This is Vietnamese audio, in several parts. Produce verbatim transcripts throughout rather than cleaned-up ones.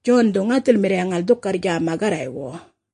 John do ngatil mireangal dokar jama garaywo.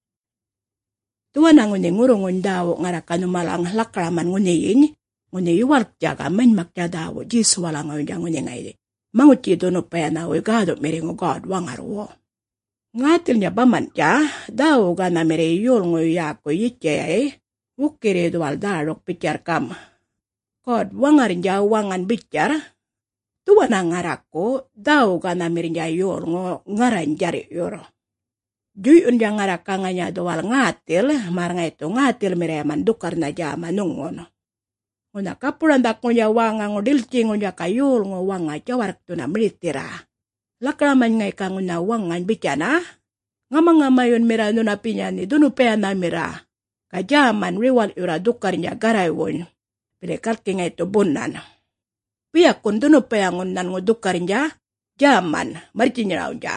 Tuwa na nguni ngurungun dawo ngarakanu malang lakraman nguni yin, nguni yuwalk jaga manmak jadawo jisu wala ngayon jang nguni ngayde. Manguti dono payanawo gado mirengo God wangarwo. Ngatil niya baman ja, dawo gana mere yul ngoy yako yitjaya wukire duwal darok picar kam. God wangarin ja wangan bicar, tuwa na ngarako, dawo gana mere ja yul ngo ngaran jari yoro. Juy un ja ngaraka nganya duwal ngatil, marang ito ngatil mere mandukar na ja manungono. Nguna kapurandak ngo ja wangang ngo dilci ngo ja kayul ngo wanga jawarak tu na militira. Lakraman ngay ka nguna wangan bicana, ngamang-ngamayon mira no na pinyani, dunu pea na mira. Kajaman riwal ura dukar niya garaywon, pilekalki nga ito bunan. Piyak kung dunu pea ngunan ngo dukar niya, jaman, mariti niya raw niya.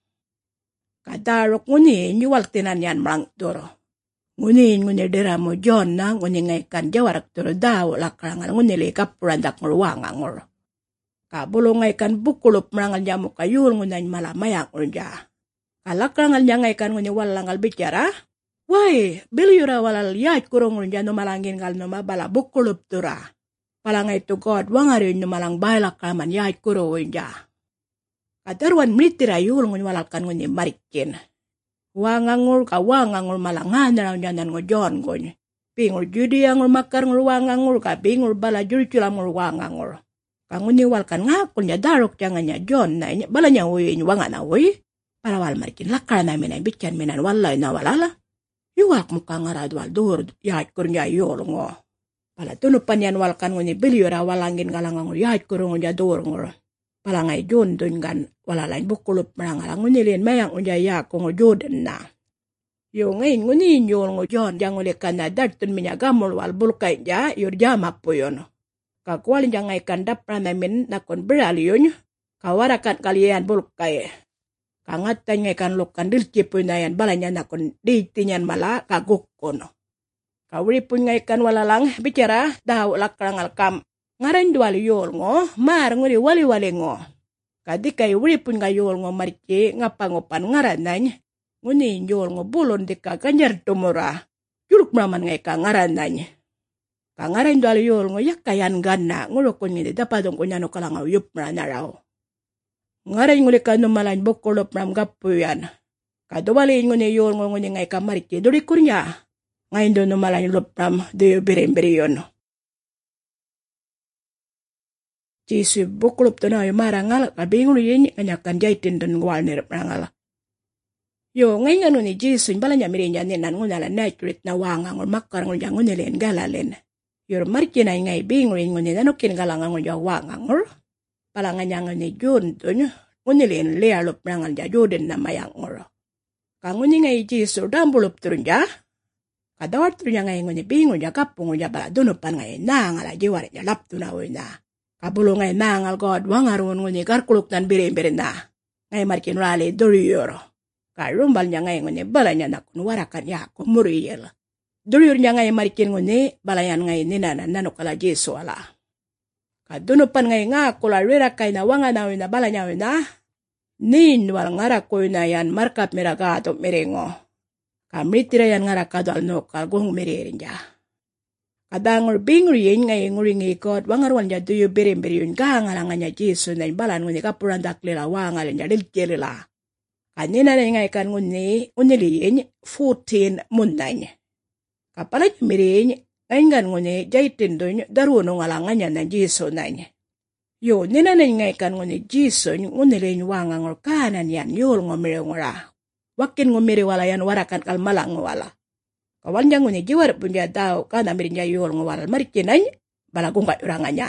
Kadarok nguni, nyuwal tinan yan marang duro. Nguni, nguni dira mo John na, nguni ngay kan jawarak duro daw, lakrangal nguni li kapurandak ngulwangang ngul. Kabulong ngay kan bukulup marangal niya mo kayul ngunan malamayang urja. Kalakrangal niya ngay kan nguni walangal bicara. Wai, bilyura walal yat kurong urja no malangin kal no mabala bukulup tura. Palangay to God wangarin no malang bailak kaman yat kurong urja. Kadarwan mitira yul nguni walal kan nguni marikin. Wangangur ka wangangur malangan na raw niya nan ngo John nguni. Pingur judi angur makar ngur wangangur ka pingur bala juri chulamur wangangur. Kanguni wal kan ngakul niya darok jangan niya John na inya bala niya uwi inya wangan na uwi para wal marikin lakar na minay bityan minan walay na walala yuwak muka ngarad wal dur yahit kur niya yol ngo pala tunupan yan wal kan nguni bilyura walangin galangang yahit kur niya dur ngo pala ngay John dun gan walalain bukulup marangalang nguni lin mayang unya yak ngo Jordan na yung ngayon nguni yol ngo John jang uli kan na dartun minya gamul wal bulkay niya yurjama po yun. Kakualin jangan ikan dapra namin nakon beraliun kawarakan kalian bulkay. Kangatan ikan lukan dilcipu nayan balanya nakon ditinyan mala kagukon. Kawri pun ikan walalang bicara daw lakrangal kam. Ngaran dual yol ngo mar nguri wali-wali ngo. Kadi kay wri pun yol ngo mariki ngapangopan ngaran nany. Nguni yol ngo bulon di kaganjar tumura. Juruk meraman ikan ngaran nany. Kangaran dwal yol ngo yak kayan gana ngulokon ngide dapadong kunya no kalang uyup na raw. Ngaran nguli ka no malain bukulop ram gapuyan. Kadwalin nguni yol ngo nguni ngay kamariki duri kurnya. Ngayon do no malain lup ram do birim-biri yon. Jisu bukulop to na yung marangal kabingulo yin kanyakan jaitin don ngwal nirap rangal. Yo ngayon nga ni Jisu bala niya mirin yan ninan ngunala naturit na wangang or makar ngun yang ngunilin galalin. Yor markin ay ngay bingrin nguni nanukin galangan ngun yung wangang or palangan niya nguni Jun dun ngunilin lealup rangal niya Jordan na mayang or. Kanguni ngay Jisu dambulup turun niya. Kadawar turun niya ngay nguni bingon niya kapung niya bala dunupan ngay nangala jiwarit niya lapto na uy na. Kabulong ngay nangal God wangarun nguni karkuluk nan birin-birin na. Ngay markin rali duri yoro. Karumbal niya ngay nguni bala niya nakun warakan niya kumuriyel. Duri niya ngay markin nguni bala yan ngay ninanan nanukala Jisu ala. Kadunupan ngay nga kula rira kay na wanga na na bala niya na. Nin wal ngarakoy na yan markap miragato miringo. Kamritira yan ngarakado al nukal guhong miririn niya. Kadangor bingriyin ngay nguringi God wangarwan niya duyo birin-birin kahangalangan niya Jisu na balan nguni kapurandak lila wangal niya lilkilila. Kanina na ngay kan nguni uniliyin fourteen munday. Kapalat mirin ngayon kan nguni jaitin doon daruno ngalangan niya na Jisu na niya. Yo nina na ngay kan nguni Jisu uniliyin wangang or kahanan yan yul ngumiri ngura. Wakin ngumiri wala yan warakan kalmalang wala. Kawan niya nguni jiwar pun niya daw ka na mirin niya yul ngwala marikinay balagong kayurangan niya.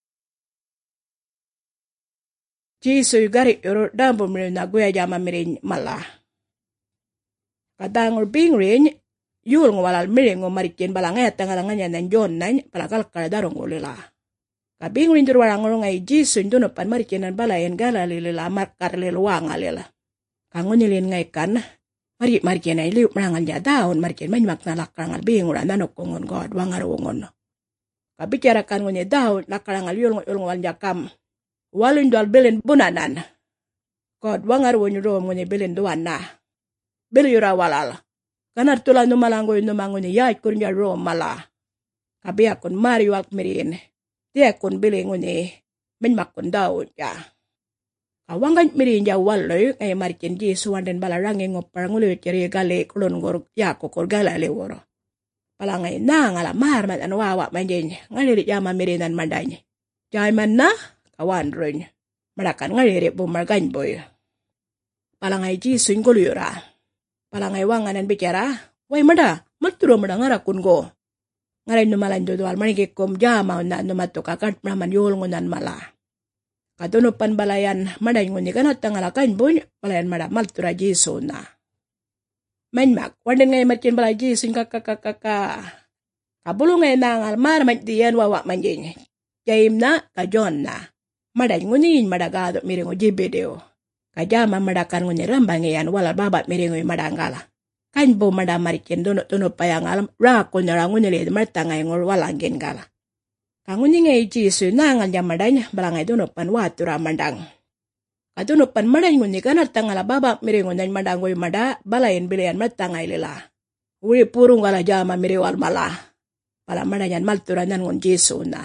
Jisu gari yoro dambo mirin na guya jama mirin mala. Kadangor bingrin yul ngwala mirin ngumarikin balangay at tangalangan niya ng John na palakal kaladarong ulila. Kabingrin durwarang ngoro ngay Jisu dunupan marikinan balayan galalilila markar liluwang alila. Kangunilin ngay kan, mari marikin ay liup marangal niya daon, marikin manyak na lakrangal binguran nanukungon God, wangarungon. Kabicara kan ngunye daon, lakrangal yulong yulong wal niya kam, walun dual bilin bunanan. God wangar wonyo ro ngone belen duan na. Beli yura walal. Kanar tulan numalango yun numango ni yait kun ya ro mala. Kabiya kun mari wak mirin. Dia kun beli ngone menmak kun daw ya. Kawangan mirin ya waloy ngay marikin Jesu wanden balarangi ngopar ngulo ceri gale kulon gor ya kokor gala le woro. Palangay na ngala marman an wawa manjen ngaliri yama mirinan mandanya. Jay man na kawan ron. Marakan ngaliri bumargan boy. Palangay Jesu ngulura. Palangay wanganan bicara. Way mada, maturo mada ngarakun go. Ngaray numalan dodoal manikikom jama na numatukakat naman yulngunan mala. Kadunupan balayan maday nguni kanat tangalakan boy. Balayan mada maltura Jesu na. Manmak, wanden ngay markin balay Jesu kakakakaka. Kabulong ngay nangal marmat diyan wawa manjin. Jaim na, kajon na. Maday ngunin madagado miringo jibideo. Kajama madakan nguni rambang yan wala babat miringo madangala. Kanbo madamarikin dunot-dunot payangal rakon na rangun nilid martangay ngor walang gengala. Kanguni ngay Jesu nangal niya maday balangay dunupan watura mandang. Kadunupan maday nguni kanat tangala baba miringo na madangoy mada balayin bilian martangay lila. Uri purong gala jama miriwal mala. Pala madayan malturanan ngon Jesu na.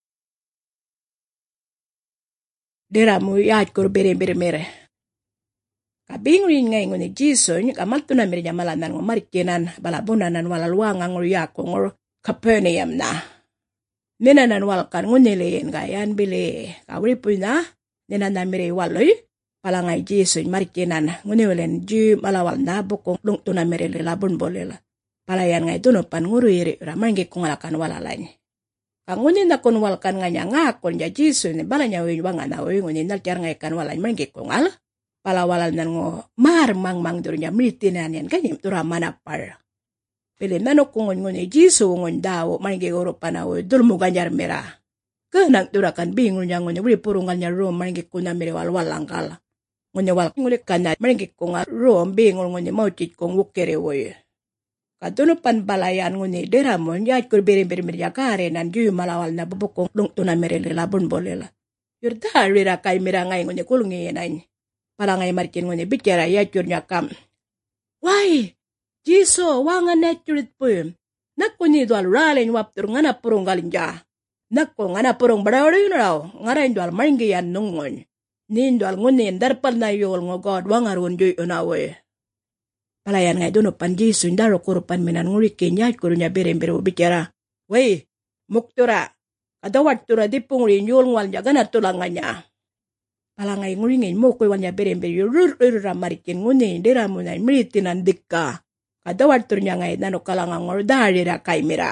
Dira mo yat kur bere-bere-mere. Kabing rin ngay nguni Jesu kamalto na mirinya malanan ng marikinan balabunanan walaluangang ngor yako ngor Capernaum na. Ninanan walkan nguniliin gayan bili kawripoy na. Ninanan miri waloy palangay Jesu marikinan nguniwilin ju malawal na bukong lungto na miri labun bolila. Palayan ngay dunupan nguriri ramanggi kung alakan walalay. Kang ngunin na kun walkan nga niya nga kun ya Jesu ni bala niya uy wang anawi ngunin naltiar ngay kan walay manggi kung al. Palawalal nan ngo mar mang mang dur niya mitinan yan kanyang tura manapar. Pili nanok kung ngunin Jesu ngun daw manggi uro panawi dulmugan niya mira. Kanang tura kan bingon niya ngunin wili purungan niya ro manggi kuna miri walwalang kala. Ngunin wal ngulit ka na manggi kung ro bingon ngunin mautit kong wukere woy. Kadunupan balayan nguni deramon yat kur beri-beri yakare nan yu malawal na bubukong lungto na merili labon bolela. Yurda rira kay mirangay nguni kulungi yenay. Palangay markin nguni bicara yat yur nyakam. Why? Jiso wangan naturit po yun. Nakuni dual ralin waptur ngana purong galinja. Nakko ngana purong barawin raw. Ngarain dual maringgiyan nungon. Nindual nguni darpal na yul ngogod wangarun yu unawe. Palayan ngay dunupan Jesu indaro kurupan minan ngurikin yat kurunya bere-bere bicara. Wey, muktura. Kadawat tura dipung rin yul ngwal niya ganat tulangan niya. Palangay nguringin mo kuy wanya bere-bere yurur ramarikin nguni dira mo na imritinan dikka. Kadawat tur niya ngay nanok kalangang ngordari ra kay mira.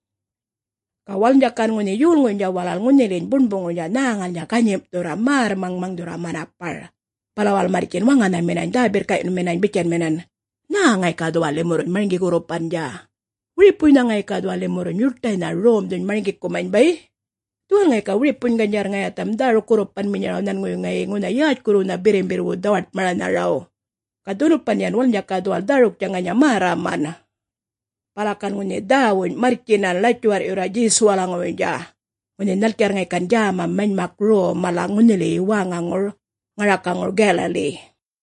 Kawal niya kan nguni yul ngun niya walal nguni rin bunbong niya nangal niya kanyip tura mar mang mang dura manapar. Palawal marikin wangan na minan dabir kay minan bikin minan. Na ngay kadwa lemoron maringi kurupan dia. Wipun na ngay kadwa lemoron yurtay na rom dun maringi kumain bay. Tuwal ngay ka wipun ganyar ngay atam daro kurupan minyaraw nan ngay ngay ngunayat kuru na birim-biru dawat maranaraw. Kadunupan yan wal niya kadwa darok niya nga niya maraman. Palakan ngunay dawon marikinan latwar ura Jesu walang ngunay dia. Ngunay nalkar ngay kanjama man makro malang ngunili wangang or ngarakang or Galilee.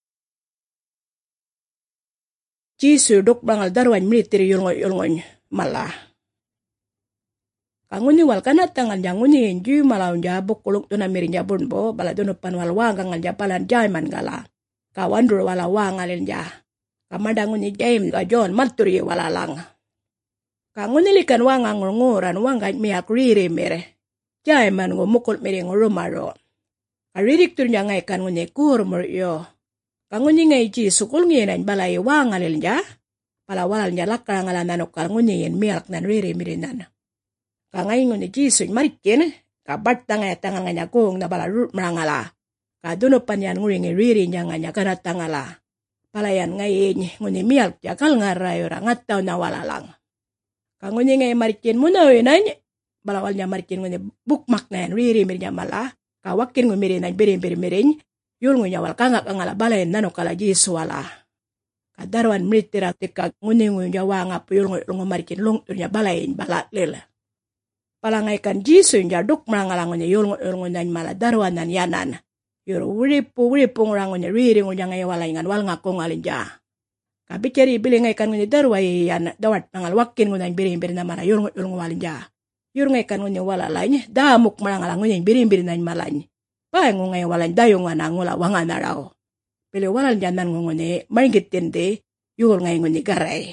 Jesu dok bangal darwan military yulngon-yulngon mala. Kanguni wal kanat tangal janguni ju malaw jabok kuluk tuna mirin jabun bo bala dunupan wal wangang al japalan jaiman gala. Kawandur wala wangalin ja. Kamadanguni jaim ka John malturi wala lang. Kanguni likan wangang nguran wangan miak riri mere. Jaiman ngumukul miring rumaro. Karirik tur njangay kan nguni kurmur yo. Kanguni ngay Jesu kul nginan balay wangalil niya. Palawal niya lakang ala nanokal nguniin milk nan riri mirinan. Kangay nguni Jesu marikin. Kabat tangay tangal nga niya kung nabala rut marangala. Kadunupan yan nguringi riri niya nga niya kanat tangala. Palayan ngayin nguni milk niya kal nga rayo rangataw na wala lang. Kanguni ngay marikin muna winan. Balawal niya marikin nguni bukmak na yan riri mirinya mala. Kawakin ngumirinan birin-birin-birin. Yul ngunya wal kangak angala balayan nano kala Jesu wala. Kadarwan militira tika nguning ngunya wanga po yul ngunya marikin lung turnya balayan balat lila. Palangay kan Jesu niya duk marangalang ngunya yul ngunya mala darwan nan yanan. Yuro wuripu wuripu ngurang ngunya riri ngunya ngay walingan wal ngakong alinja. Kapi ceri bili ngay kan ngunya darway yan dawat pangal wakin ngunya birin-birin na mara yurung yurung walinja. Yurung ngay kan ngunya wala lain damuk marang alang ngunya birin-birin na malany. Pahay ngunya walan dayong nga ngula wangan na raw. Pili walan janan ngunya maringit tindi yurung ngay ngunya garay.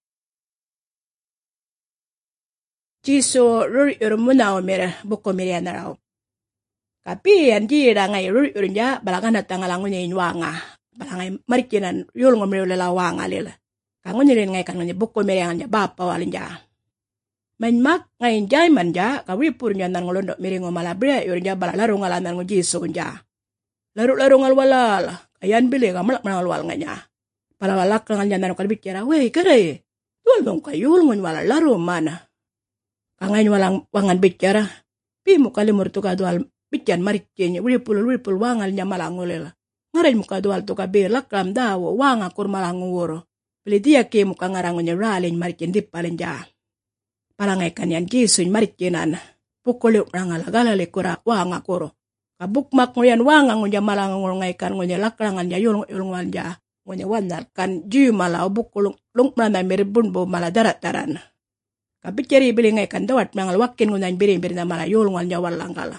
Jiso ruri yurung muna o mira buko miri na raw. Kapi yan jira ngay ruri yurung ja balakan na tangalang ngunya inwanga. Balangay marikinan yul ngomri lelawang alil. Kangon nirin ngay kangon ni buko meriangan niya bapa walin ja. Main mak ngay jay man ja kawipur niya nan ngolondok miring ngomalabre yur ja balalaro ngalanan ngo jiso ja. Laro-laro ngalwalal ayan bili kamalak manalwal nga niya. Palawalak kangan niya nan kalbikira wey kare. Tuwal dong kayul ngon walalaro mana. Kangain walang wangan bicara. Pimu kalimur tu kadual bican marikin niya wipul wipul wangal niya malangulil. Ngaray muka dual to kabir lakram dawo wanga kurmalangu woro. Pili dia ke muka ngarango niya ralin marikin dipalin ja. Palangay kanyan gisoy marikinan. Pukuluk rangalagala kura wanga kuro. Kabukmak nguyan wanga ngunya malangu ngay kan ngunya lakrangan niya yulong yulong ja. Ngunya wanal kan jiu malaw bukulung lungmana miribunbo maladarat-daran. Kabiceri bili ngay kan dawat mangal wakin ngunya birin-birin na mala yulong niya walangkala.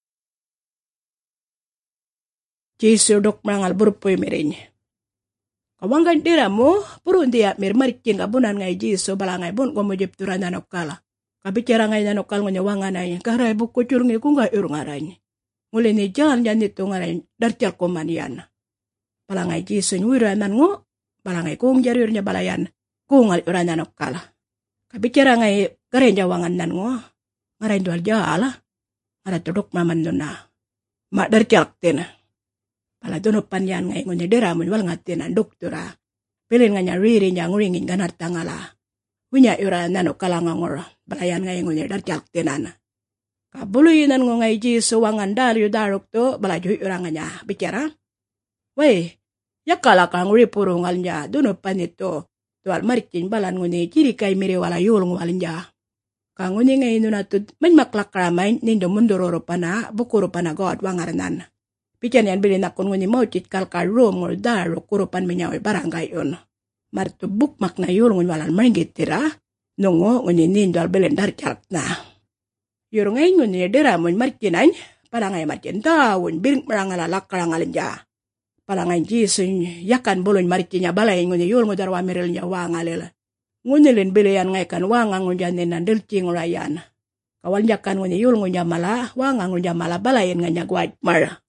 Jisu dok mangal burpoy mirin. Kawanggan dira mo, puro dia mir marikin kabunan ngay Jisu balangay bun kumujip turan nanok kala. Kabicara ngay nanok kal ngunya wangan ay, karay buko curungi kung nga urong aray. Muli ni Jan yan nito ngaray, dartial kumanian. Balangay Jisu nyuranan ngo, balangay kung jarir niya balayan, kung nga uran nanok kala. Kabicara ngay, karay niya wangan nan ngo, ngaray dual jala, ngaray tudok maman doon na. Ma dartial tin. Pala dono panyan ngay ngunya dera mo wal ngatin ang doktora. Pilin nga niya riri niya nguringin ganar tangala. Winya ura nano kalangangor. Balayan ngay ngunya dartiak tinan. Kabuluyinan ngo ngay Jisu wangan daryo darok to balayo ura nga niya. Bicara? Wey, yakala kang ripurungal niya dono panito. Tuwal marikin balan ngunya kiri kay miri wala yulong walin niya. Kang ngunya ngay nunatod may maklakramay nindo munduroro pa na bukuro pa na God wangaranan. Pican yan bilin akon ngunyi mau cit kalkal rom ngol daro kurupan minyawi barangay yun. Marto bukmak na yul ngunyi walan maringgit tira. Nungo ngunyi nindal bilin dar calak na. Yuro ngay ngunyi dira mun markinan. Palangay markin tawon biling marangalalak karangalin ja. Palangay jisun yakan bulun marikinya balay ngunyi yul ngunyi darwa miril niya wangalil. Ngunyi lin bilian ngay kan wangang ngunyi ninan dilcing rayan. Kawan yakan ngunyi yul ngunyi mala wangang ngunyi mala balayin nga niya guwad mara.